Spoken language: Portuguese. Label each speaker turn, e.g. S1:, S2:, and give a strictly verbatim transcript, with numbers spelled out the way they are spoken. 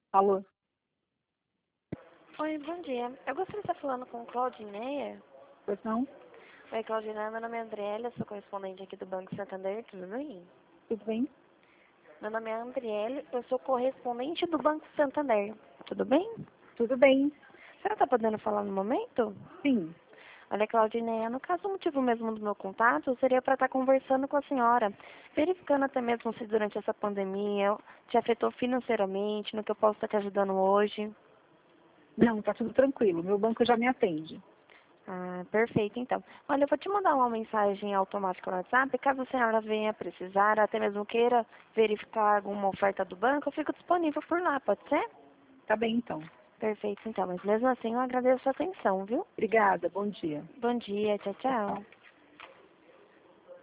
S1: Alô?
S2: Oi, bom dia. Eu gostaria de estar falando com Claudineia.
S1: Pois não?
S2: Oi, Claudineia, meu nome é Andriele, sou correspondente aqui do Banco Santander, tudo bem?
S1: Tudo bem?
S2: Meu nome é Andriele, eu sou correspondente do Banco Santander, tudo bem?
S1: Tudo bem.
S2: Você não está podendo falar no momento?
S1: Sim.
S2: Olha, Claudineia, no caso, o motivo mesmo do meu contato seria para estar conversando com a senhora, verificando até mesmo se durante essa pandemia te afetou financeiramente, no que eu posso estar te ajudando hoje.
S1: Não, tá tudo tranquilo. Meu banco já me atende.
S2: Ah, perfeito, então. Olha, eu vou te mandar uma mensagem automática no WhatsApp, caso a senhora venha precisar, até mesmo queira verificar alguma oferta do banco, eu fico disponível por lá, pode ser?
S1: Tá bem, então.
S2: Perfeito, então. Mas mesmo assim, eu agradeço a atenção, viu?
S1: Obrigada. Bom dia.
S2: Bom dia, tchau, tchau.